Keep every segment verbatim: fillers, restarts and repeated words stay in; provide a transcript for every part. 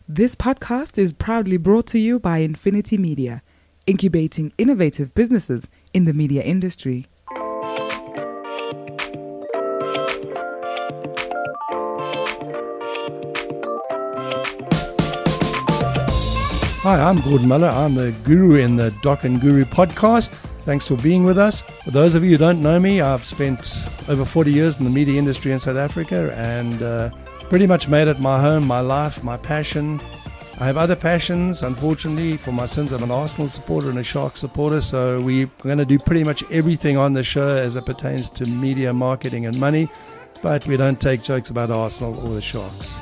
This podcast is proudly brought to you by Infinity Media, incubating innovative businesses in the media industry. Hi, I'm Gordon Muller. I'm the guru in the Doc and Guru podcast. Thanks for being with us. For those of you who don't know me, I've spent over forty years in the media industry in South Africa and uh, pretty much made it my home, my life, my passion. I have other passions, unfortunately. For my sins, I'm an Arsenal supporter and a Sharks supporter, so we're going to do pretty much everything on the show as it pertains to media, marketing and money, but we don't take jokes about Arsenal or the Sharks.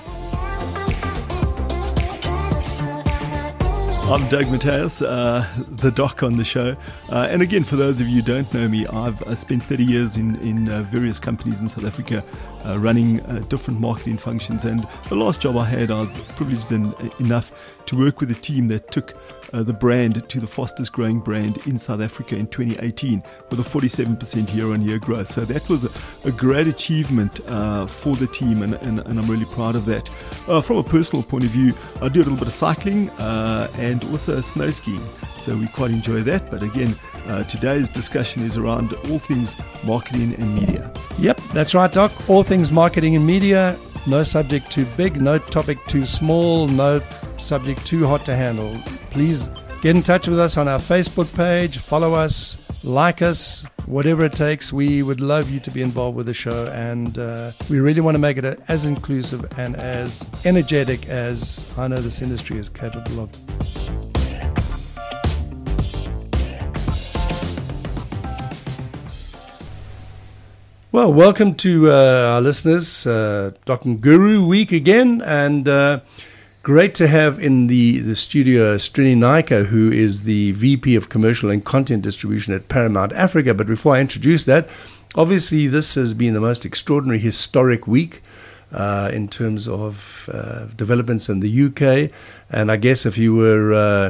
I'm Doug Mateus, uh, the doc on the show. Uh, and again, for those of you who don't know me, I've uh, spent thirty years in, in uh, various companies in South Africa uh, running uh, different marketing functions. And the last job I had, I was privileged en- enough to work with a team that took uh, the brand to the fastest growing brand in South Africa in twenty eighteen with a forty-seven percent year-on-year growth. So that was a, a great achievement uh, for the team, and, and, and I'm really proud of that. Uh, from a personal point of view, I do a little bit of cycling uh, and also snow skiing, so we quite enjoy that. But again, uh, today's discussion is around all things marketing and media. Yep, that's right, Doc. All things marketing and media. No subject too big, no topic too small, no subject too hot to handle. Please get in touch with us on our Facebook page, follow us, like us, whatever it takes. We would love you to be involved with the show, and uh, we really want to make it as inclusive and as energetic as I know this industry is capable of. Well, welcome to uh, our listeners, uh, Doc and Guru week again, and uh, great to have in the, the studio Srini Naika, who is the V P of Commercial and Content Distribution at Paramount Africa. But before I introduce that, obviously this has been the most extraordinary historic week uh, in terms of uh, developments in the U K, and I guess if you were uh,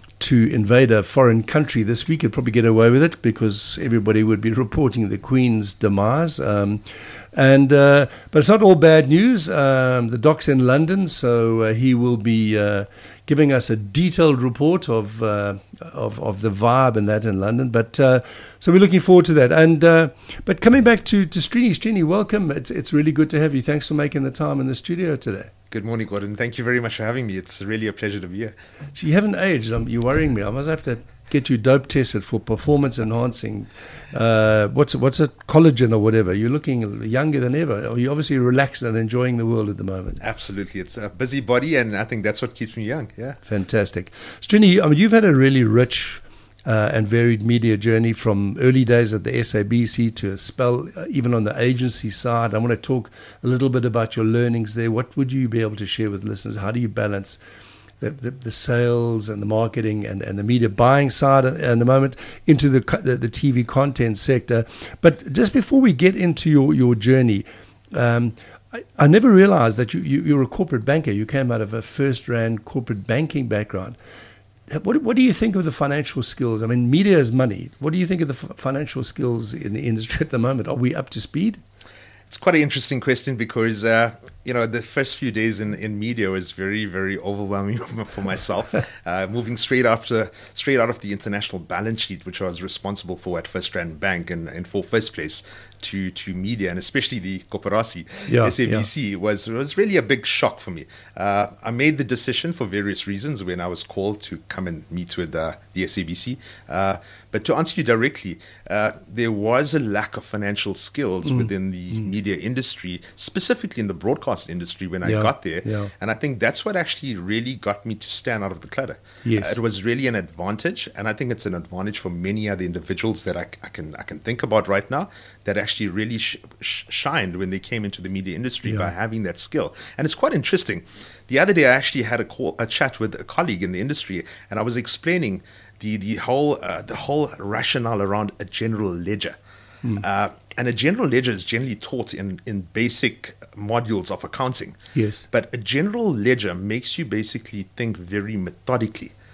to invade a foreign country this week, you'd probably get away with it because everybody would be reporting the Queen's demise. Um, and uh, but it's not all bad news. Um, the doc's in London, so uh, he will be uh, giving us a detailed report of, uh, of of the vibe and that in London. But uh, so we're looking forward to that. And uh, but coming back to to Srini, Srini, welcome. It's it's really good to have you. Thanks for making the time in the studio today. Good morning, Gordon. Thank you very much for having me. It's really a pleasure to be here. So you haven't aged. Um, you're worrying me. I must have to get you dope tested for performance enhancing. Uh, what's what's it? Collagen or whatever. You're looking younger than ever. Or you're obviously relaxed and enjoying the world at the moment. Absolutely. It's a busy body, and I think that's what keeps me young. Yeah. Fantastic. Srini, I mean, you've had a really rich Uh, and varied media journey from early days at the S A B C to a spell uh, even on the agency side. I want to talk a little bit about your learnings there. What would you be able to share with listeners? How do you balance the, the, the sales and the marketing and, and the media buying side at, at the moment into the, the the T V content sector? But just before we get into your, your journey, um, I, I never realized that you, you, you're a corporate banker. You came out of a first-rand corporate banking background. What, what do you think of the financial skills? I mean, media is money. What do you think of the f- financial skills in the industry at the moment? Are we up to speed? It's quite an interesting question because, uh, you know, the first few days in, in media was very, very overwhelming for myself. uh, moving straight after, straight out of the international balance sheet, which I was responsible for at First Rand Bank and, and for First Place, to to media, and especially the Koperasi, yeah, S A B C, yeah. was was really a big shock for me. Uh, I made the decision for various reasons when I was called to come and meet with uh, the S A B C. Uh, but to answer you directly, uh, there was a lack of financial skills mm. within the mm. media industry, specifically in the broadcast industry when yeah, I got there. Yeah. And I think that's what actually really got me to stand out of the clutter. Yes. Uh, it was really an advantage, and I think it's an advantage for many other individuals that I, I can I can think about right now that actually really sh- sh- shined when they came into the media industry yeah. by having that skill. And it's quite interesting. The other day, I actually had a, call, a chat with a colleague in the industry, and I was explaining the the whole uh, the whole rationale around a general ledger. Mm. Uh, and a general ledger is generally taught in, in basic modules of accounting. Yes. But a general ledger makes you basically think very methodically.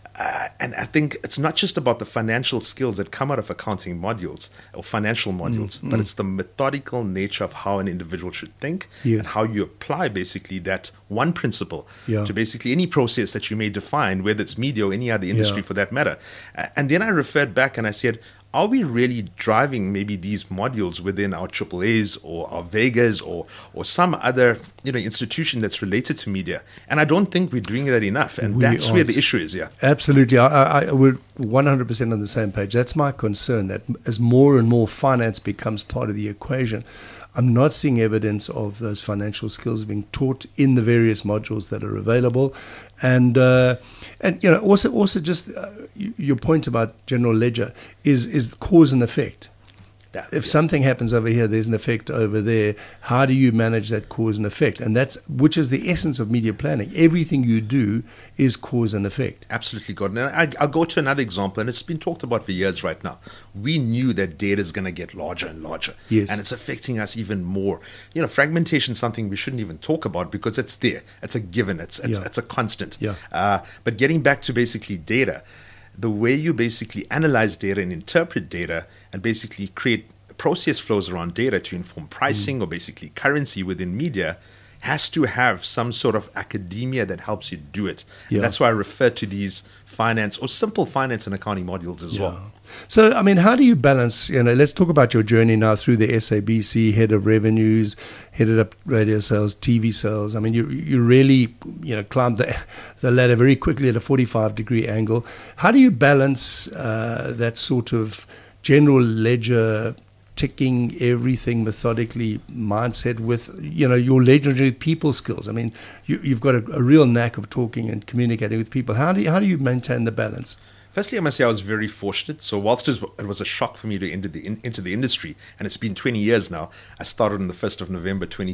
Uh, and I think it's not just about the financial skills that come out of accounting modules or financial modules, mm, but mm. it's the methodical nature of how an individual should think yes. and how you apply basically that one principle yeah. to basically any process that you may define, whether it's media or any other industry yeah. for that matter. Uh, and then I referred back and I said, are we really driving maybe these modules within our triple A's or our Vegas or or some other you know institution that's related to media? And I don't think we're doing that enough. And we that's aren't. where the issue is, yeah. Absolutely. I, I, I, we're one hundred percent on the same page. That's my concern, that as more and more finance becomes part of the equation, I'm not seeing evidence of those financial skills being taught in the various modules that are available. And uh, and you know also also just uh, your point about general ledger is is cause and effect. That, if yeah. something happens over here, there's an effect over there. How do you manage that cause and effect? And that's which is the essence of media planning. Everything you do is cause and effect. Absolutely, Gordon. And I, I'll go to another example, and it's been talked about for years right now. We knew that data is going to get larger and larger, yes. and it's affecting us even more. You know, fragmentation is something we shouldn't even talk about because it's there. It's a given. It's it's, yeah. it's a constant. Yeah. Uh, but getting back to basically data, the way you basically analyze data and interpret data and basically create process flows around data to inform pricing mm. or basically currency within media has to have some sort of academia that helps you do it. Yeah. And that's why I refer to these finance or simple finance and accounting modules as yeah. well. So, I mean, how do you balance, you know, let's talk about your journey now through the S A B C, head of revenues, headed up radio sales, T V sales. I mean, you you really, you know, climbed the, the ladder very quickly at a forty-five degree angle. How do you balance uh, that sort of general ledger, ticking everything methodically mindset with, you know, your legendary people skills? I mean, you, you've got a, a real knack of talking and communicating with people. How do you, how do you maintain the balance? Firstly, I must say I was very fortunate. So whilst it was, it was a shock for me to enter the in, into the industry, and it's been twenty years now. I started on the first of November twenty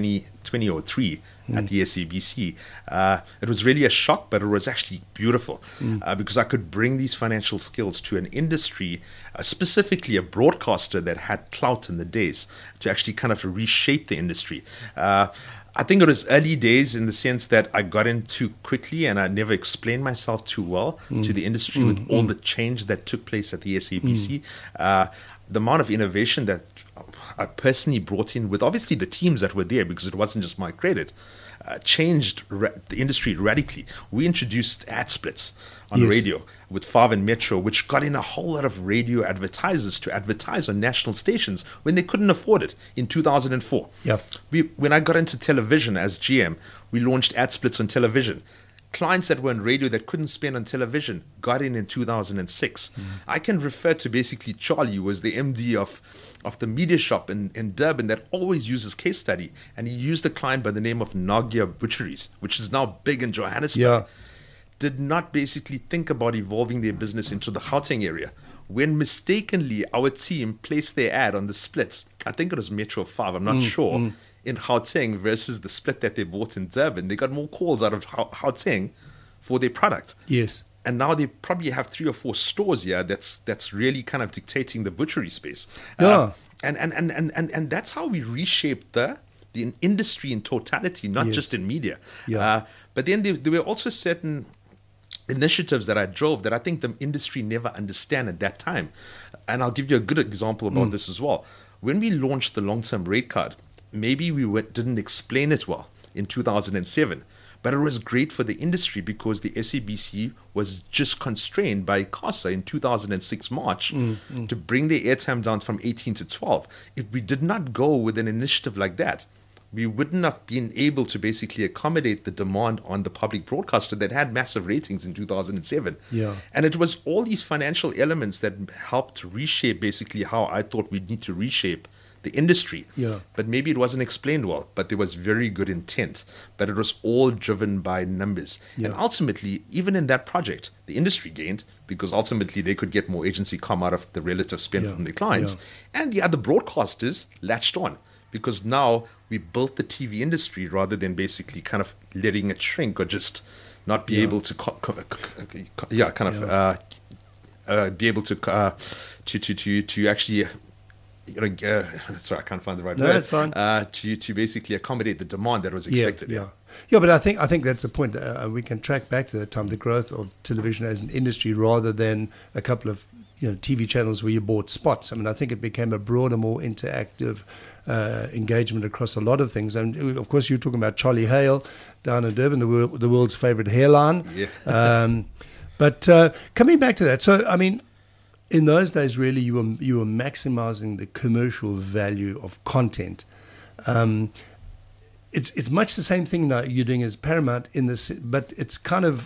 oh three mm. at the S A B C. Uh, it was really a shock, but it was actually beautiful mm. uh, because I could bring these financial skills to an industry, uh, specifically a broadcaster that had clout in the days, to actually kind of reshape the industry. Uh, I think it was early days in the sense that I got in too quickly and I never explained myself too well mm. to the industry mm. with all mm. the change that took place at the S A B C. Mm. Uh, the amount of innovation that I personally brought in with obviously the teams that were there, because it wasn't just my credit, uh, changed ra- the industry radically. We introduced ad splits on yes. radio with Five and Metro, which got in a whole lot of radio advertisers to advertise on national stations when they couldn't afford it in two thousand four. Yep. We, when I got into television as G M, we launched ad splits on television. Clients that were on radio that couldn't spend on television got in in two thousand six. Mm. I can refer to basically Charlie, who was the M D of of the media shop in, in Durban that always uses case study. And he used a client by the name of Nagia Butcheries, which is now big in Johannesburg. Yeah. Did not basically think about evolving their business into the Gauteng area. When mistakenly our team placed their ad on the splits, I think it was Metro five, I'm not mm, sure, mm. in Gauteng versus the split that they bought in Durban, they got more calls out of Gauteng for their product. Yes. And now they probably have three or four stores here that's that's really kind of dictating the butchery space. Yeah. Uh, and, and, and, and, and, and that's how we reshaped the the industry in totality, not yes. just in media. Yeah. Uh, but then there, there were also certain initiatives that I drove that I think the industry never understand at that time. And I'll give you a good example about mm. this as well. When we launched the long-term rate card, maybe we were, didn't explain it well in two thousand seven, but it was great for the industry because the S A B C was just constrained by CASA in two thousand six March mm, mm. to bring the airtime down from eighteen to twelve. If we did not go with an initiative like that, we wouldn't have been able to basically accommodate the demand on the public broadcaster that had massive ratings in two thousand seven. Yeah. And it was all these financial elements that helped reshape basically how I thought we'd need to reshape the industry. Yeah. But maybe it wasn't explained well, but there was very good intent. But it was all driven by numbers. Yeah. And ultimately, even in that project, the industry gained because ultimately they could get more agency come out of the relative spend Yeah. from their clients. Yeah. And the other broadcasters latched on. Because now we built the T V industry rather than basically kind of letting it shrink or just not be Yeah. able to, co- co- co- co- yeah, kind of Yeah. uh, uh, be able to, uh, to to to to actually you know, uh, sorry, I can't find the right No, word. that's fine. Uh, to to basically accommodate the demand that was expected. Yeah, yeah, yeah. But I think I think that's the point. Uh, we can track back to that time, the growth of television as an industry, rather than a couple of you know T V channels where you bought spots. I mean, I think it became a broader, more interactive uh, engagement across a lot of things. And of course, you're talking about Charlie Hale down in Durban, the, world, the world's favorite hairline. Yeah. Um, but uh, coming back to that, so I mean. In those days, really, you were you were maximizing the commercial value of content. Um, it's it's much the same thing now you're doing as Paramount in this, but it's kind of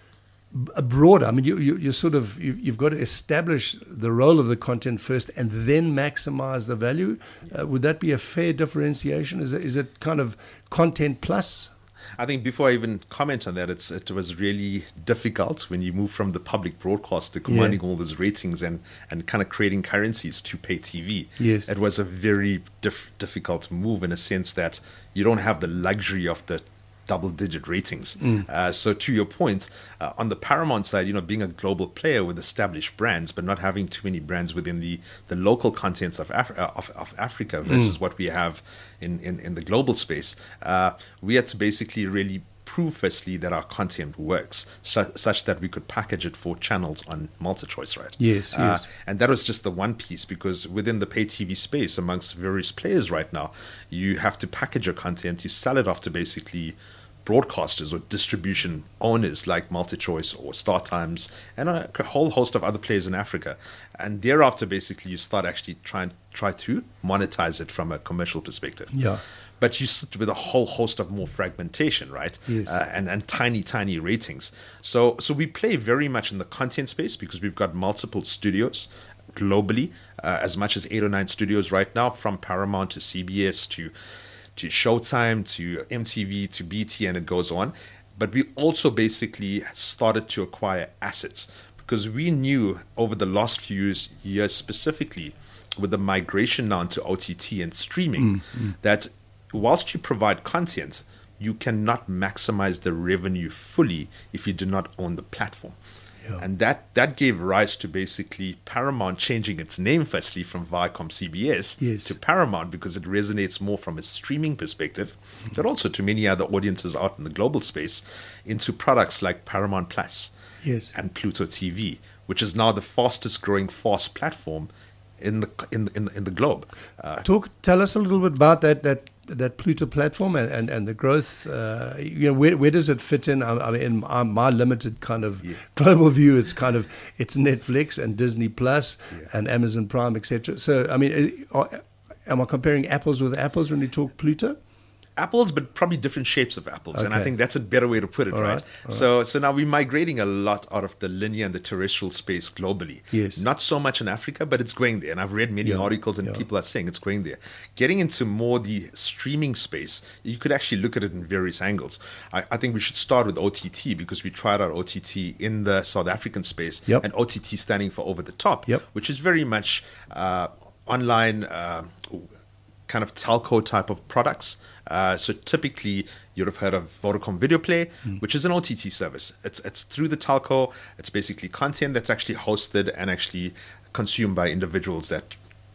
a broader. I mean, you, you you're sort of you, you've got to establish the role of the content first, and then maximize the value. Uh, would that be a fair differentiation? Is it, is it kind of content plus? I think before I even comment on that, it's it was really difficult when you move from the public broadcast to commanding yeah. all those ratings and, and kind of creating currencies to pay T V. Yes. It was a very diff- difficult move in a sense that you don't have the luxury of the double-digit ratings. Mm. Uh, so to your point, uh, on the Paramount side, you know, being a global player with established brands, but not having too many brands within the, the local contents of, Af- of, of Africa versus mm. what we have in, in, in the global space, uh, we had to basically really prove firstly that our content works, su- such that we could package it for channels on MultiChoice, right? Yes, uh, yes. And that was just the one piece, because within the pay T V space, amongst various players right now, you have to package your content, you sell it off to basically broadcasters or distribution owners like MultiChoice or StarTimes and a whole host of other players in Africa. And thereafter, basically, you start actually trying try to monetize it from a commercial perspective. Yeah. But you sit with a whole host of more fragmentation, right? Yes. Uh, and, and tiny, tiny ratings. So, so we play very much in the content space because we've got multiple studios globally, uh, as much as eight or nine studios right now, from Paramount to C B S to to Showtime, to M T V, to B T, and it goes on. But we also basically started to acquire assets because we knew over the last few years, years specifically, with the migration now to O T T and streaming, mm, mm. that whilst you provide content, you cannot maximize the revenue fully if you do not own the platform. Yeah. And that, that gave rise to basically Paramount changing its name firstly from Viacom C B S yes. to Paramount because it resonates more from a streaming perspective, mm-hmm. but also to many other audiences out in the global space into products like Paramount Plus yes. and Pluto T V, which is now the fastest growing FAST platform in the in in, in the globe. Uh, Talk, tell us a little bit about that that that Pluto platform and, and, and the growth. Uh, you know, where where does it fit in? I mean, in my, my limited kind of yeah. global view, it's kind of it's Netflix and Disney Plus yeah. and Amazon Prime, et cetera. So, I mean, are, am I comparing apples with apples when you talk Pluto? Apples, but probably different shapes of apples. Okay. And I think that's a better way to put it, all right? right? All so right. so now we're migrating a lot out of the linear and the terrestrial space globally. Yes. Not so much in Africa, but it's going there. And I've read many yeah. articles and yeah. people are saying it's going there. Getting into more the streaming space, you could actually look at it in various angles. I, I think we should start with O T T because we tried out O T T in the South African space. Yep. And O T T standing for over the top, yep. which is very much uh, online uh, kind of telco type of products. Uh, so typically, you'd have heard of Vodacom Video Play, mm. which is an O T T service. It's it's through the telco. It's basically content that's actually hosted and actually consumed by individuals that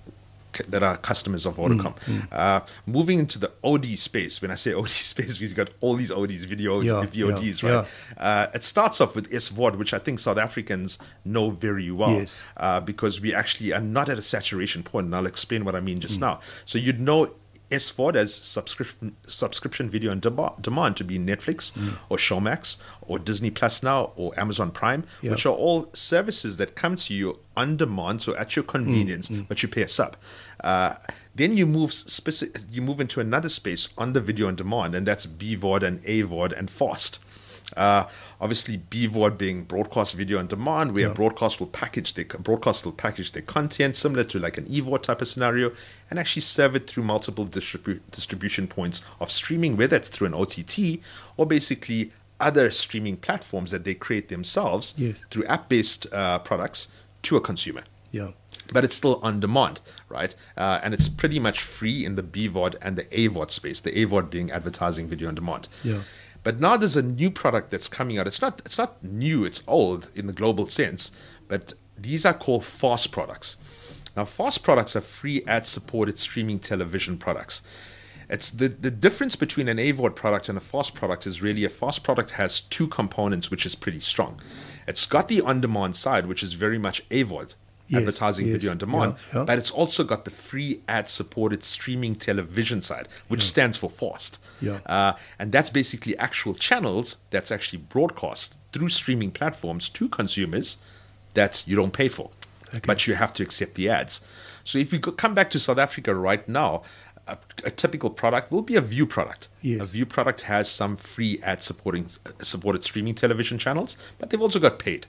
that are customers of Vodacom. Mm. Mm. Uh, moving into the O D space, when I say O D space, we've got all these O Ds, video yeah, V O Ds, yeah, right? Yeah. Uh, it starts off with S V O D, which I think South Africans know very well, yes. uh, because we actually are not at a saturation point, and I'll explain what I mean just mm. now. So you'd know S V O D as subscription subscription video on demand, demand to be Netflix mm. or Showmax or Disney Plus now or Amazon Prime, yeah. which are all services that come to you on demand, so at your convenience, mm. Mm. but you pay a sub. Uh, then you move specific, you move into another space on the video on demand, and that's B V O D and A V O D and FAST. Uh, obviously, B V O D being broadcast video on demand, where yeah. broadcast will package their broadcast will package their content similar to like an E V O D type of scenario, and actually serve it through multiple distribu- distribution points of streaming, whether it's through an O T T or basically other streaming platforms that they create themselves yes. through app-based uh, products to a consumer. Yeah. But it's still on demand, right? Uh, and it's pretty much free in the B V O D and the A V O D space, the A V O D being advertising video on demand. Yeah. But now there's a new product that's coming out. It's not it's not new, it's old in the global sense, but these are called FAST products. Now, FAST products are free ad-supported streaming television products. It's the, the difference between an A V O D product and a FAST product is really a FAST product has two components, which is pretty strong. It's got the on-demand side, which is very much A V O D, yes, advertising yes, video on demand, yeah, yeah. but it's also got the free ad-supported streaming television side, which yeah. stands for FAST. Yeah. Uh, and that's basically actual channels that's actually broadcast through streaming platforms to consumers that you don't pay for, okay. but you have to accept the ads. So if we go, come back to South Africa right now, a, a typical product will be a View product. Yes. A View product has some free ad-supporting supported streaming television channels, but they've also got paid.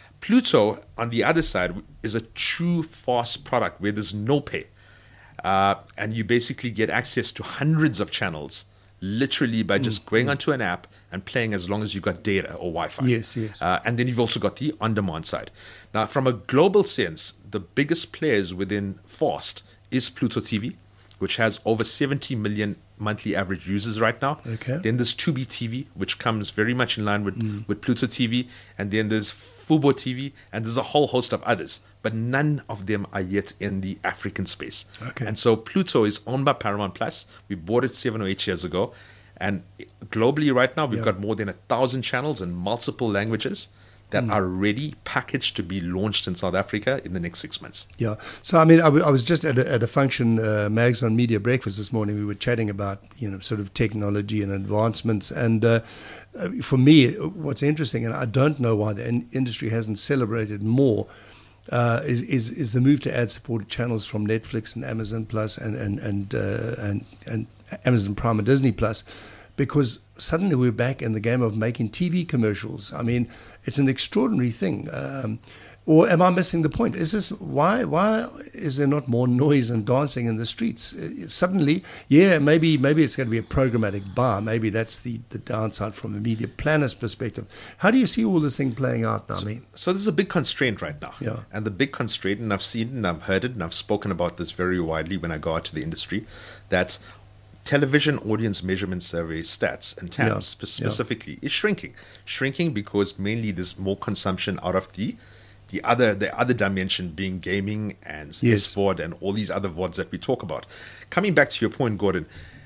Pluto, on the other side, is a true FAST product where there's no pay. Uh, and you basically get access to hundreds of channels literally by just mm, going mm. onto an app and playing as long as you've got data or Wi-Fi. Yes, yes. Uh, and then you've also got the on-demand side. Now, from a global sense, the biggest players within FAST is Pluto T V, which has over seventy million monthly average users right now. Okay. Then there's Tubi T V, which comes very much in line with, mm. with Pluto T V. And then there's Fubo T V, and there's a whole host of others. But none of them are yet in the African space. Okay. And so Pluto is owned by Paramount Plus. We bought it seven or eight years ago. And globally right now, we've yeah. got more than a thousand channels in multiple languages that mm. are ready, packaged to be launched in South Africa in the next six months. Yeah. So, I mean, I, w- I was just at a, at a function, uh, Mags on Media Breakfast this morning. We were chatting about, you know, sort of technology and advancements. And uh, for me, what's interesting, and I don't know why the in- industry hasn't celebrated more, uh, is, is is the move to ad-supported channels from Netflix and Amazon Plus and and and, uh, and and Amazon Prime and Disney Plus. Because suddenly we're back in the game of making T V commercials. I mean, it's an extraordinary thing. Um, or am I missing the point? Is this why? Why is there not more noise and dancing in the streets? Uh, suddenly, yeah, maybe maybe it's going to be a programmatic buy. Maybe that's the, the downside from the media planner's perspective. How do you see all this thing playing out now? So, I mean, so there's a big constraint right now. Yeah. And the big constraint, and I've seen it and I've heard it and I've spoken about this very widely when I go out to the industry, that television audience measurement survey stats and T A M S yeah, specifically yeah. is shrinking. Shrinking because mainly there's more consumption out of the the other the other dimension being gaming and yes. S V O D and all these other V O Ds that we talk about. Coming back to your point, Gordon,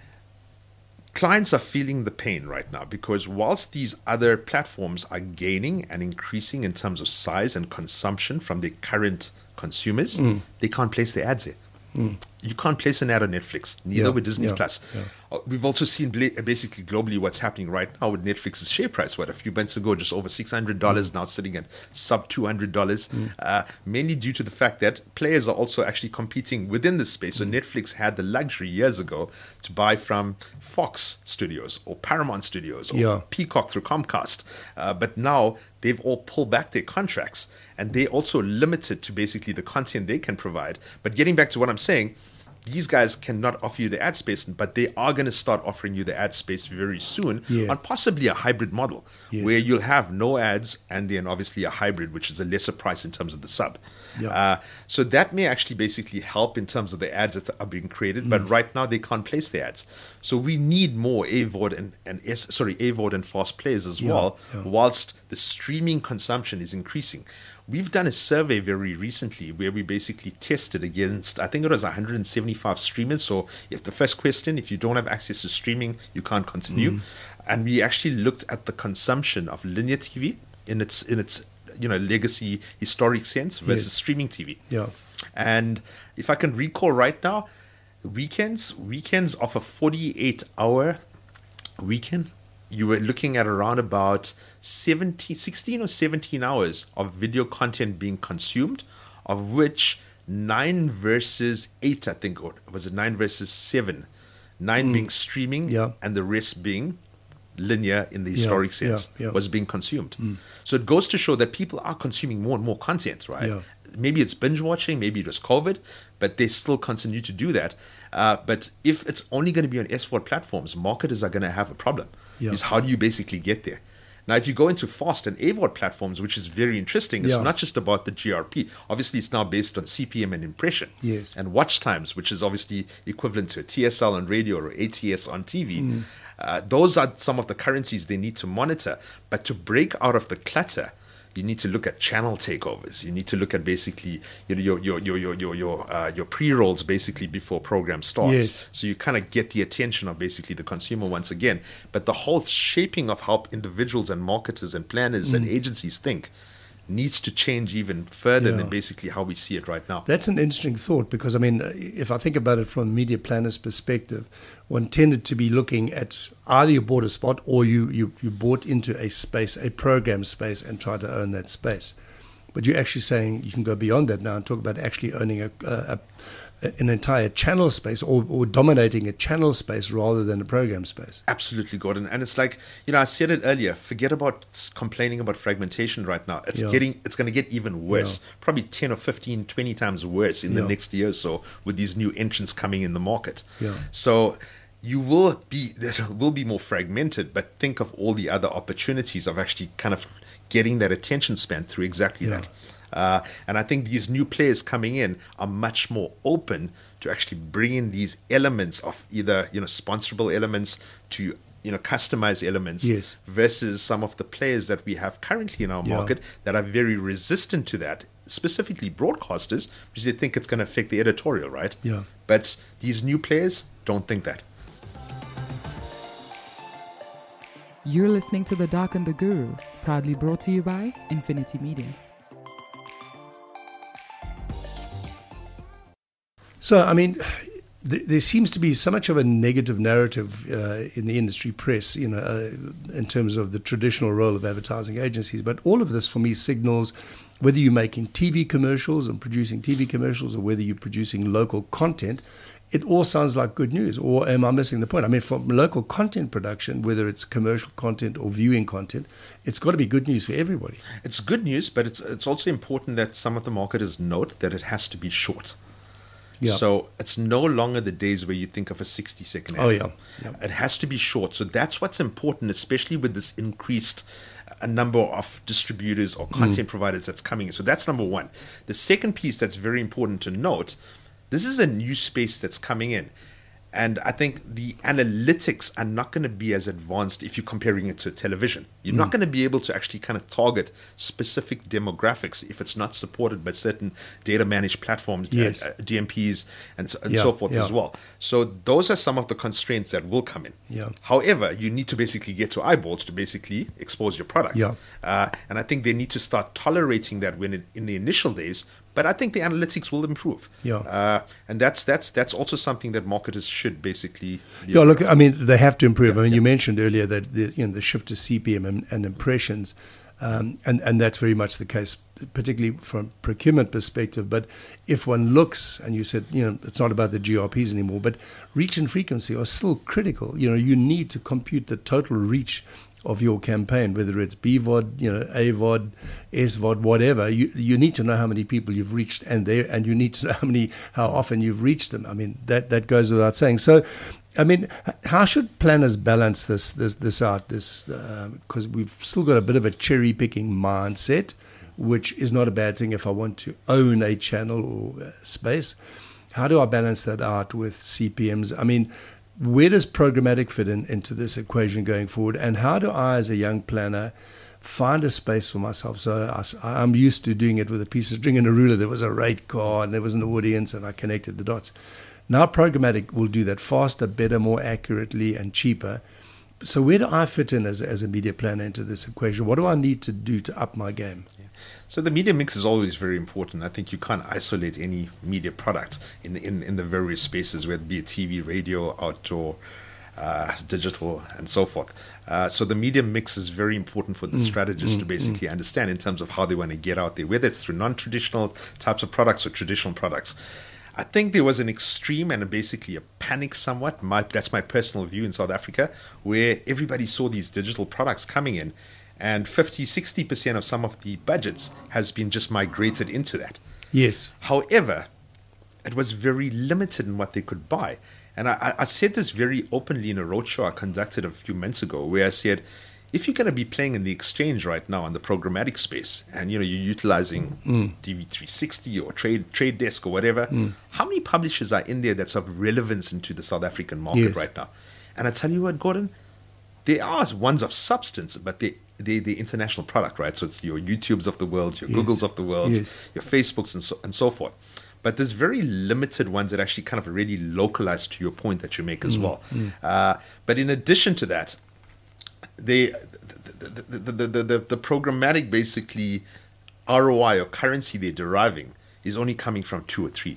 clients are feeling the pain right now because whilst these other platforms are gaining and increasing in terms of size and consumption from their current consumers, mm. they can't place their ads there. Mm. You can't place an ad on Netflix, neither yeah, with Disney yeah, Plus. Yeah. We've also seen basically globally what's happening right now with Netflix's share price. What, a few months ago, just over six hundred dollars, mm. now sitting at sub two hundred dollars, mm. uh, mainly due to the fact that players are also actually competing within this space. So mm. Netflix had the luxury years ago to buy from Fox Studios or Paramount Studios or yeah. Peacock through Comcast. Uh, but now they've all pulled back their contracts and they're also limited to basically the content they can provide. But getting back to what I'm saying, these guys cannot offer you the ad space, but they are going to start offering you the ad space very soon yeah. on possibly a hybrid model yes. where you'll have no ads and then obviously a hybrid, which is a lesser price in terms of the sub. Yeah. Uh, so that may actually basically help in terms of the ads that are being created, mm. but right now they can't place the ads. So we need more A V O D and, and S, sorry, A V O D and fast players as yeah. well, yeah. whilst the streaming consumption is increasing. We've done a survey very recently where we basically tested against, I think it was one hundred seventy-five streamers. So if the first question, if you don't have access to streaming, you can't continue. Mm. And we actually looked at the consumption of linear T V in its in its you know legacy historic sense versus yes. streaming T V. Yeah. And if I can recall right now, weekends weekends of a forty-eight hour weekend, you were looking at around about seventeen, sixteen or seventeen hours of video content being consumed, of which nine versus eight, I think, or was it nine versus seven? Nine mm. being streaming yeah. and the rest being linear in the historic yeah, sense yeah, yeah. was being consumed. Mm. So it goes to show that people are consuming more and more content, right? Yeah. Maybe it's binge watching, maybe it was COVID, but they still continue to do that. Uh, but if it's only going to be on S V O D platforms, marketers are going to have a problem. Yeah. Is how do you basically get there? Now, if you go into FAST and A V O D platforms, which is very interesting, it's yeah. not just about the G R P. Obviously, it's now based on C P M and impression. Yes. And watch times, which is obviously equivalent to a T S L on radio or A T S on T V. Mm. Uh, those are some of the currencies they need to monitor. But to break out of the clutter, You need to look at channel takeovers. You need to look at basically you know, your your your your your your, uh, your pre-rolls basically before program starts. Yes. So you kind of get the attention of basically the consumer once again. But the whole shaping of how individuals and marketers and planners mm. and agencies think needs to change even further yeah. than basically how we see it right now. That's an interesting thought, because I mean, if I think about it from a media planner's perspective, one tended to be looking at either you bought a spot or you, you, you bought into a space, a program space, and tried to own that space. But you're actually saying you can go beyond that now and talk about actually owning a, a, a, an entire channel space, or, or dominating a channel space rather than a program space. Absolutely, Gordon. And it's like, you know, I said it earlier, forget about complaining about fragmentation right now. It's yeah. getting, it's going to get even worse, yeah. probably ten or fifteen, twenty times worse in yeah. the next year or so with these new entrants coming in the market. Yeah. So you will be, it will be more fragmented, but think of all the other opportunities of actually kind of getting that attention span through exactly yeah. that. Uh, and I think these new players coming in are much more open to actually bring in these elements of either, you know, sponsorable elements to, you know, customized elements yes. versus some of the players that we have currently in our yeah. market that are very resistant to that, specifically broadcasters, because they think it's going to affect the editorial, right? Yeah. But these new players don't think that. You're listening to The Doc and the Guru, proudly brought to you by Infinity Media. So, I mean, th- there seems to be so much of a negative narrative uh, in the industry press, you know, uh, in terms of the traditional role of advertising agencies. But all of this, for me, signals whether you're making T V commercials and producing T V commercials, or whether you're producing local content, it all sounds like good news. Or am I missing the point? I mean, from local content production, whether it's commercial content or viewing content, it's got to be good news for everybody. It's good news, but it's it's also important that some of the marketers note that it has to be short. Yeah. So it's no longer the days where you think of a sixty second ad. Oh, yeah. yeah. It has to be short. So that's what's important, especially with this increased a number of distributors or content mm. providers that's coming in. So that's number one. The second piece that's very important to note, this is a new space that's coming in. And I think the analytics are not going to be as advanced if you're comparing it to television. You're mm. not going to be able to actually kind of target specific demographics if it's not supported by certain data managed platforms, yes. uh, D M Ps, and so, and yeah, so forth yeah. as well. So those are some of the constraints that will come in. Yeah. However, you need to basically get to eyeballs to basically expose your product. Yeah. Uh, and I think they need to start tolerating that when it, in the initial days. But I think the analytics will improve. Yeah. Uh, and that's that's that's also something that marketers should basically be Yeah, look, I mean, they have to improve. Yeah, I mean, yeah. you mentioned earlier that the, you know, the shift to C P M and, and impressions, um, and, and that's very much the case, particularly from a procurement perspective. But if one looks, and you said, you know, it's not about the G R Ps anymore, but reach and frequency are still critical. You know, you need to compute the total reach of your campaign, whether it's B V O D, you know, A V O D, S V O D, whatever. You you need to know how many people you've reached, and they and you need to know how many how often you've reached them. I mean, that that goes without saying. So, I mean, how should planners balance this this this out? This because uh, we've still got a bit of a cherry picking mindset, which is not a bad thing if I want to own a channel or uh, space. How do I balance that out with C P Ms? I mean, where does programmatic fit in, into this equation going forward? And how do I, as a young planner, find a space for myself? So I, I'm used to doing it with a piece of string and a ruler. There was a rate card, and there was an audience, and I connected the dots. Now programmatic will do that faster, better, more accurately, and cheaper. So where do I fit in as, as a media planner into this equation? What do I need to do to up my game? Yeah. So the media mix is always very important. I think you can't isolate any media product in in, in the various spaces, whether it be T V, radio, outdoor, uh, digital, and so forth. Uh, so the media mix is very important for the mm, strategists mm, to basically mm. understand in terms of how they want to get out there, whether it's through non-traditional types of products or traditional products. I think there was an extreme and a basically a panic somewhat. My, that's my personal view in South Africa, where everybody saw these digital products coming in, and fifty, sixty percent of some of the budgets has been just migrated into that. Yes. However, it was very limited in what they could buy. And I, I said this very openly in a roadshow I conducted a few months ago, where I said, if you're going to be playing in the exchange right now in the programmatic space, and you know you're utilizing mm. D V three sixty or Trade Trade Desk or whatever, mm. how many publishers are in there that's of relevance into the South African market yes. right now? And I tell you what, Gordon, They are ones of substance, but they they the international product, right? So it's your YouTubes of the world, your Yes. Googles of the world, Yes. your Facebooks, and so and so forth. But there's very limited ones that actually kind of really localize to your point that you make as well. Uh, but in addition to that, they the the, the, the, the the programmatic basically R O I or currency they're deriving is only coming from two or three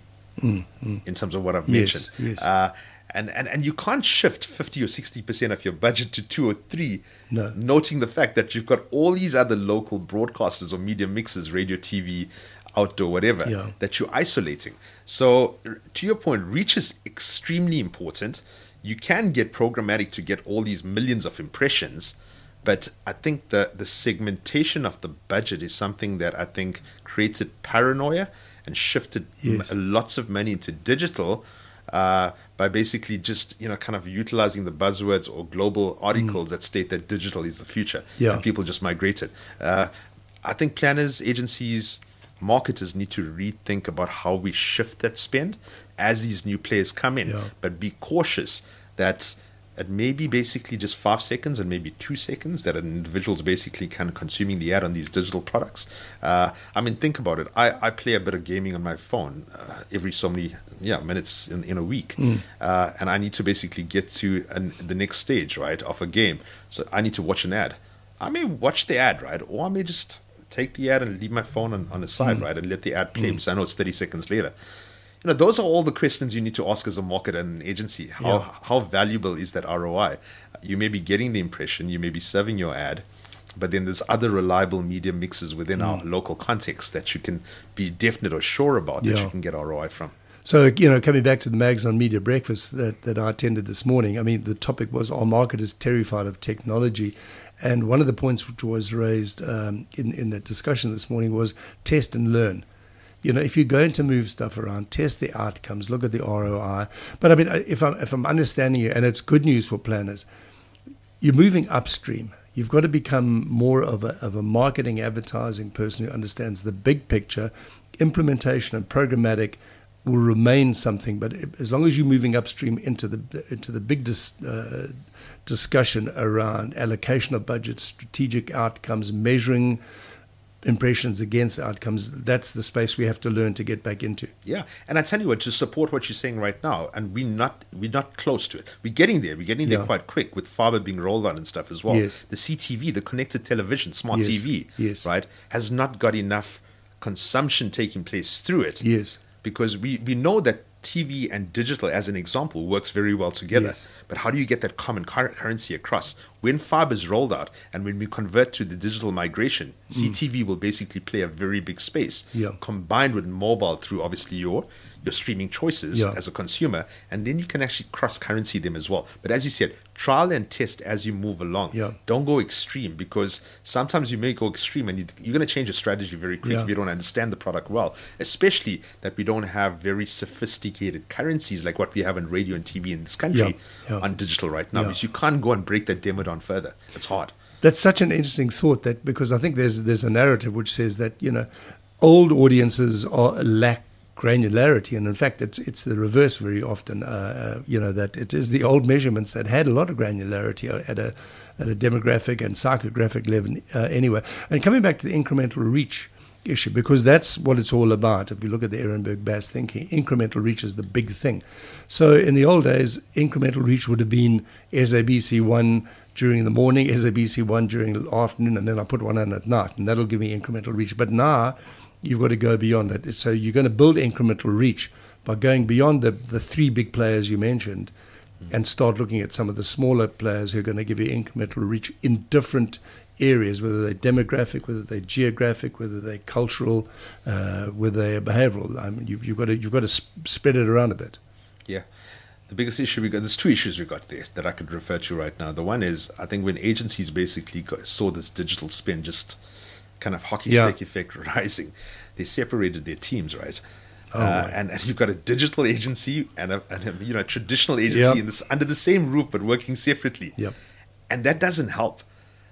in terms of what I've Yes, mentioned. yes. Uh, and, and, and you can't shift fifty or sixty percent of your budget to two or three, No. noting the fact that you've got all these other local broadcasters or media mixes, radio, T V, outdoor, whatever, Yeah. that you're isolating. So, r- to your point, reach is extremely important. You can get programmatic to get all these millions of impressions, but I think the, the segmentation of the budget is something that I think created paranoia and shifted Yes. m- lots of money into digital uh, by basically just, you know, kind of utilizing the buzzwords or global articles that state that digital is the future. Yeah. And people just migrated. Uh, I think planners, agencies, marketers need to rethink about how we shift that spend as these new players come in. Yeah. But be cautious that it may be basically just five seconds and maybe two seconds that an individual's basically kind of consuming the ad on these digital products. Uh, I mean, think about it. I, I play a bit of gaming on my phone uh, every so many yeah minutes in, in a week. Uh, and I need to basically get to an, the next stage, right, of a game. So I need to watch an ad. I may watch the ad, right, or I may just take the ad and leave my phone on, on the side, right, and let the ad play because I know it's thirty seconds later. You know, those are all the questions you need to ask as a marketer and an agency. How Yeah. how valuable is that R O I? You may be getting the impression, you may be serving your ad, but then there's other reliable media mixes within our local context that you can be definite or sure about that Yeah. you can get R O I from. So, you know, coming back to the Mags on Media breakfast that, that I attended this morning, I mean, the topic was, are marketers terrified of technology? And one of the points which was raised um, in, in that discussion this morning was test and learn. You know, if you're going to move stuff around, test the outcomes, look at the R O I. But I mean, if I'm, if I'm understanding you, and it's good news for planners, you're moving upstream. You've got to become more of a, of a marketing advertising person who understands the big picture. Implementation and programmatic will remain something, but as long as you're moving upstream into the into the big dis, uh, discussion around allocation of budgets, strategic outcomes, measuring impressions against outcomes, that's the space we have to learn to get back into. Yeah, and I tell you what, to support what you're saying right now, and we're not we're not close to it. We're getting there. We're getting there Yeah. quite quick with fiber being rolled out and stuff as well. Yes. The C T V, the connected television, smart Yes. T V, Yes. right, has not got enough consumption taking place through it. Yes. Because we, we know that T V and digital, as an example, works very well together. Yes. But how do you get that common cur- currency across? When fiber is rolled out and when we convert to the digital migration, C T V will basically play a very big space, Yeah. combined with mobile through obviously your your streaming choices Yeah. as a consumer, and then you can actually cross currency them as well. But as you said, trial and test as you move along. Yeah. Don't go extreme, because sometimes you may go extreme and you, you're going to change your strategy very quickly Yeah. if you don't understand the product well, especially that we don't have very sophisticated currencies like what we have in radio and T V in this country Yeah. Yeah. on digital right now, Yeah. because you can't go and break that demo down further. It's hard. That's such an interesting thought, that because I think there's there's a narrative which says that, you know, old audiences are lack granularity, and in fact it's it's the reverse very often. Uh, uh, you know, that it is the old measurements that had a lot of granularity at a at a demographic and psychographic level uh, anyway. And coming back to the incremental reach issue, because that's what it's all about. If you look at the Ehrenberg Bass thinking, incremental reach is the big thing. So in the old days, incremental reach would have been S A B C one during the morning, S A B C one during the afternoon, and then I put one on at night, and that'll give me incremental reach. But now you've got to go beyond that. So you're going to build incremental reach by going beyond the, the three big players you mentioned and start looking at some of the smaller players who are going to give you incremental reach in different areas, whether they're demographic, whether they're geographic, whether they're cultural, uh, whether they're behavioral. I mean, you've, you've got to you've got to sp- spread it around a bit. Yeah. The biggest issue we got, there's two issues we got there that I could refer to right now. The one is, I think when agencies basically got, saw this digital spin just kind of hockey Yeah. stick effect rising, they separated their teams, right? Oh, uh, right. and, and you've got a digital agency and a, and a you know traditional agency Yep. in this, under the same roof but working separately. Yep. And that doesn't help.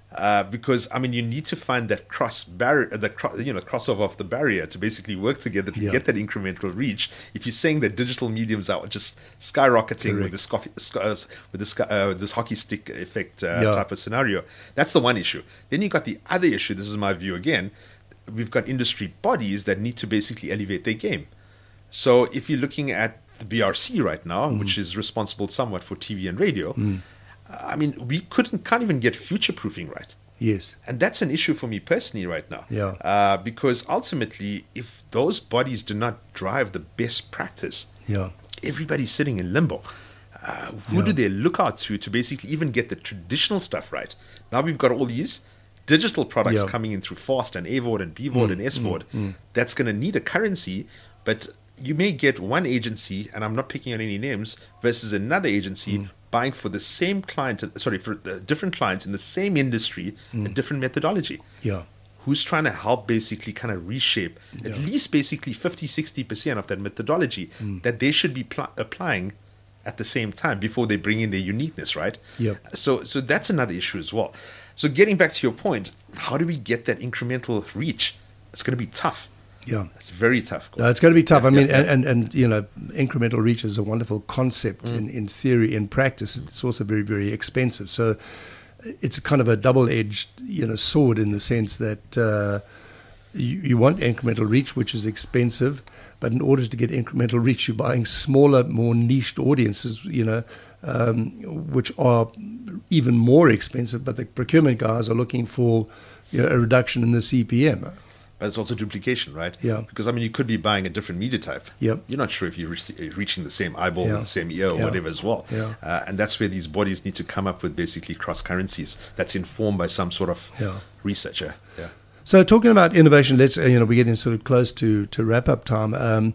Uh, because I mean, you need to find that cross barrier, the cro- you know crossover of the barrier to basically work together to Yeah. get that incremental reach. If you're saying that digital mediums are just skyrocketing Correct. with this coffee, sc- uh, with this uh, this hockey stick effect uh, Yeah. type of scenario, that's the one issue. Then you got the other issue. This is my view again. We've got industry bodies that need to basically elevate their game. So if you're looking at the B R C right now, Mm. which is responsible somewhat for T V and radio, I mean, we couldn't can't even get future proofing right. Yes. And that's an issue for me personally right now. Yeah. Uh, because ultimately, if those bodies do not drive the best practice, Yeah. everybody's sitting in limbo. Uh, who Yeah. do they look out to to basically even get the traditional stuff right? Now we've got all these digital products Yeah. coming in through FAST and A VOD and B VOD and S VOD. That's going to need a currency, but you may get one agency, and I'm not picking on any names, versus another agency buying for the same client, sorry, for the different clients in the same industry, a different methodology. Yeah. Who's trying to help basically kind of reshape at Yeah. least basically fifty, sixty percent of that methodology that they should be pl- applying at the same time before they bring in their uniqueness, right? Yep. So, so that's another issue as well. So getting back to your point, how do we get that incremental reach? It's going to be tough. Yeah. It's very tough. No, it's going to be tough. I mean, yeah. and, and, and, you know, incremental reach is a wonderful concept in, in theory. In practice, it's also very, very expensive. So it's kind of a double-edged, you know, sword in the sense that uh, you, you want incremental reach, which is expensive, but in order to get incremental reach, you're buying smaller, more niched audiences, you know, um, which are even more expensive. But the procurement guys are looking for, you know, a reduction in the C P M. But it's also duplication, right? Yeah. Because, I mean, you could be buying a different media type. Yep. You're not sure if you're re- reaching the same eyeball Yeah. or the same ear or Yeah. whatever as well. Yeah. Uh, and that's where these bodies need to come up with basically cross currencies that's informed by some sort of Yeah. research. Yeah. yeah. So talking about innovation, let's, uh, you know, we're getting sort of close to, to wrap-up time. Um,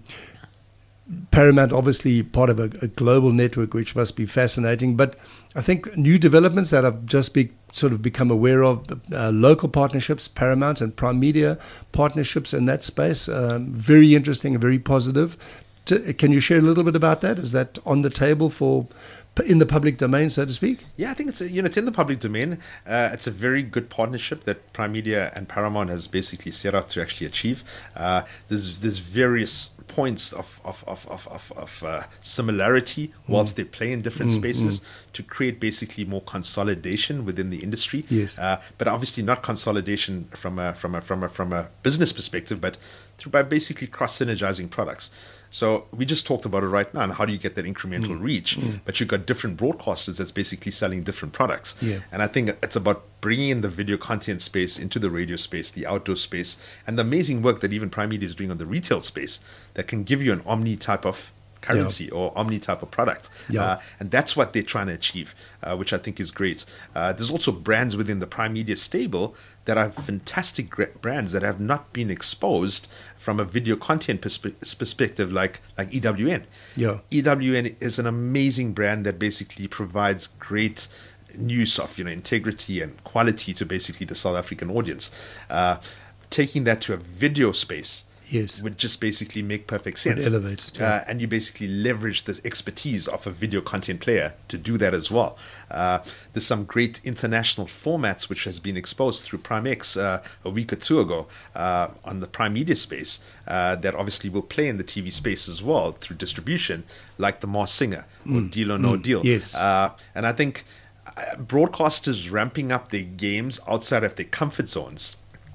Paramount, obviously part of a, a global network, which must be fascinating. But I think new developments that I've just be, sort of become aware of, uh, local partnerships, Paramount and Prime Media partnerships in that space, um, very interesting and very positive. T- can you share a little bit about that? Is that on the table for in the public domain, so to speak? Yeah, I think it's a, you know it's in the public domain. Uh, it's a very good partnership that Prime Media and Paramount has basically set out to actually achieve. Uh, there's there's various points of of of of, of, of uh, similarity whilst mm. they play in different mm, spaces mm. to create basically more consolidation within the industry. Yes, uh, but obviously not consolidation from a from a from a from a business perspective, but through by basically cross synergizing products. So we just talked about it right now, and how do you get that incremental mm. reach? Mm. But you've got different broadcasters that's basically selling different products. Yeah. And I think it's about bringing in the video content space into the radio space, the outdoor space, and the amazing work that even Prime Media is doing on the retail space that can give you an omni type of currency yeah. or omni type of product. Yeah. Uh, and that's what they're trying to achieve, uh, which I think is great. Uh, there's also brands within the Prime Media stable that are fantastic brands that have not been exposed from a video content perspe- perspective, like like E W N. Yeah. E W N is an amazing brand that basically provides great news of you know integrity and quality to basically the South African audience. Uh, taking that to a video space. Yes. Would just basically make perfect sense. Would elevate it, yeah. uh, and you basically leverage the expertise of a video content player to do that as well. Uh, there's some great international formats which has been exposed through Prime X uh, a week or two ago uh, on the Prime Media space uh, that obviously will play in the T V space as well through distribution, like The Masked Singer or mm. Deal or No mm. Deal. Yes. Uh, and I think broadcasters ramping up their games outside of their comfort zones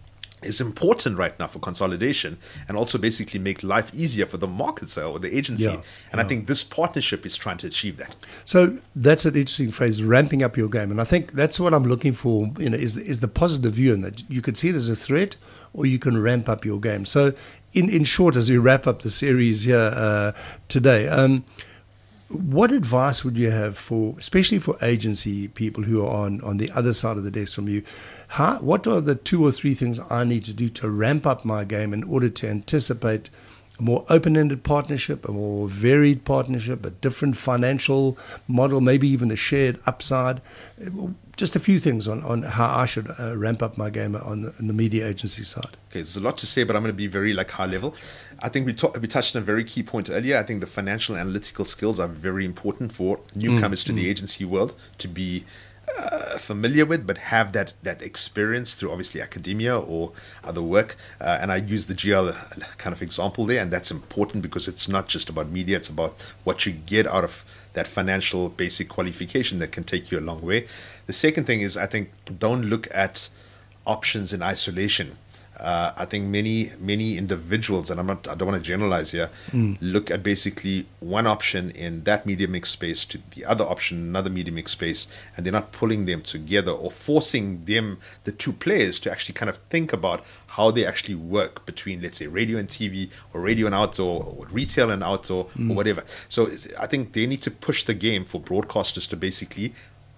is important right now for consolidation and also basically make life easier for the marketer or the agency. Yeah, and yeah. I think this partnership is trying to achieve that. So that's an interesting phrase, ramping up your game. And I think that's what I'm looking for, you know, is, is the positive view in that you could see it as a threat or you can ramp up your game. So in, in short, as we wrap up the series here uh, today, um, what advice would you have for, especially for agency people who are on, on the other side of the desk from you? How, what are the two or three things I need to do to ramp up my game in order to anticipate a more open-ended partnership, a more varied partnership, a different financial model, maybe even a shared upside? Just a few things on, on how I should uh, ramp up my game on the, on the media agency side. Okay, there's a lot to say, but I'm going to be very like high level. I think we, talk, we touched on a very key point earlier. I think the financial analytical skills are very important for newcomers mm, to mm. the agency world to be uh, familiar with, but have that that experience through obviously academia or other work. Uh, and I use the G L kind of example there, and that's important because it's not just about media; it's about what you get out of that financial basic qualification that can take you a long way. The second thing is, I think, don't look at options in isolation. Uh, I think many many individuals, and I'm not, I don't want to generalize here, mm. look at basically one option in that media mix space to the other option, another media mix space, and they're not pulling them together or forcing them, the two players, to actually kind of think about how they actually work between, let's say, radio and T V, or radio and outdoor, or retail and outdoor, mm. or whatever. So I think they need to push the game for broadcasters to basically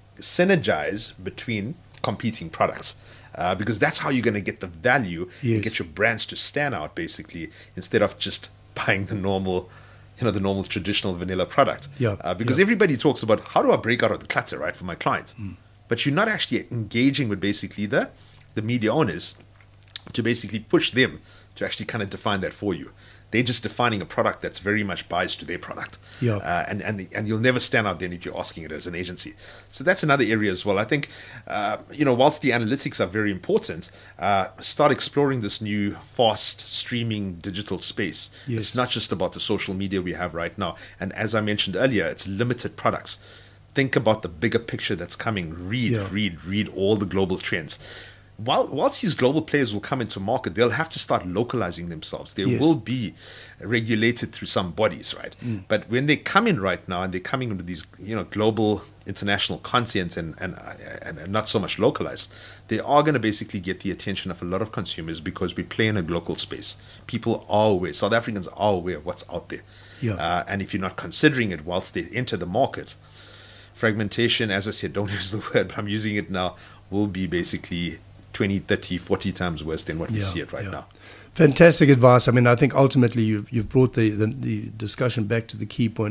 synergize between competing products. Uh, because that's how you're going to get the value yes. and get your brands to stand out, basically, instead of just buying the normal, you know, the normal traditional vanilla product. Yeah. Uh, because yeah. everybody talks about how do I break out of the clutter, right, for my clients. Mm. But you're not actually engaging with basically the, the media owners to basically push them to actually kind of define that for you. They're just defining a product that's very much biased to their product. Yeah. Uh, and, and, the, and you'll never stand out then if you're asking it as an agency. So that's another area as well. I think, uh, you know, whilst the analytics are very important, uh, start exploring this new fast streaming digital space. Yes. It's not just about the social media we have right now. And as I mentioned earlier, it's limited products. Think about the bigger picture that's coming. Read, yeah. read, read all the global trends. While, whilst these global players will come into market, they'll have to start localizing themselves. They yes. will be regulated through some bodies, right? Mm. But when they come in right now and they're coming into these, you know, global international content and, and, and, and not so much localized, they are going to basically get the attention of a lot of consumers because we play in a global space. People are aware, South Africans are aware of what's out there. Yeah. Uh, and if you're not considering it whilst they enter the market, fragmentation, as I said, don't use the word, but I'm using it now, will be basically twenty, thirty, forty times worse than what we yeah, see it right yeah. now. Fantastic advice. I mean, I think ultimately you've, you've brought the, the, the discussion back to the key point.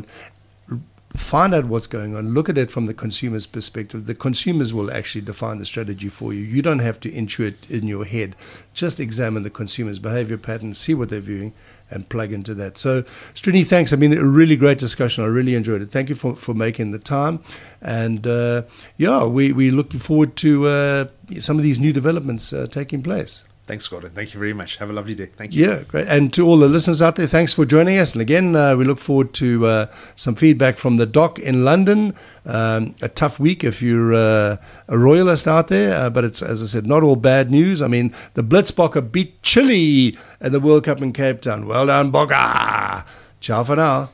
Find out what's going on. Look at it from the consumer's perspective. The consumers will actually define the strategy for you. You don't have to intuit in your head. Just examine the consumer's behavior patterns, see what they're viewing, and plug into that. So, Srini, thanks. I mean, a really great discussion. I really enjoyed it. Thank you for, for making the time. And, uh, yeah, we, we're looking forward to uh, some of these new developments uh, taking place. Thanks, Gordon. Thank you very much. Have a lovely day. Thank you. Yeah, great. And to all the listeners out there, thanks for joining us. And again, uh, we look forward to uh, some feedback from the doc in London. Um, a tough week if you're uh, a royalist out there, uh, but it's, as I said, not all bad news. I mean, the Blitzbokke beat Chile at the World Cup in Cape Town. Well done, Bokke. Ciao for now.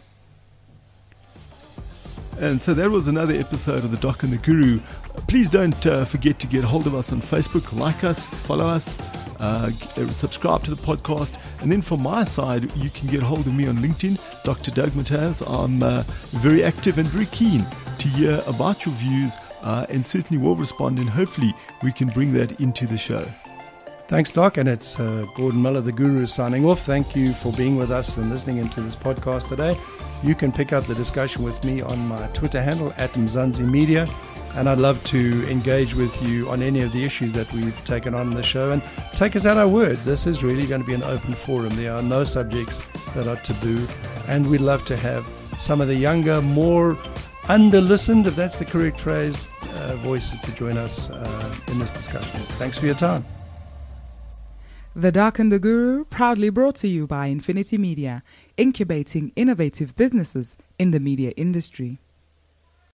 And so that was another episode of The Doc and the Guru. Please don't uh, forget to get hold of us on Facebook, like us, follow us, uh, g- subscribe to the podcast. And then from my side, you can get hold of me on LinkedIn, Doctor Doug Mataz. I'm uh, very active and very keen to hear about your views uh, and certainly will respond, and hopefully we can bring that into the show. Thanks, Doc. And it's uh, Gordon Miller, the Guru, signing off. Thank you for being with us and listening into this podcast today. You can pick up the discussion with me on my Twitter handle, at Mzansi Media. And I'd love to engage with you on any of the issues that we've taken on in the show. And take us at our word. This is really going to be an open forum. There are no subjects that are taboo. And we'd love to have some of the younger, more under-listened, if that's the correct phrase, uh, voices to join us uh, in this discussion. Thanks for your time. The Doc and the Guru, proudly brought to you by Infinity Media, incubating innovative businesses in the media industry.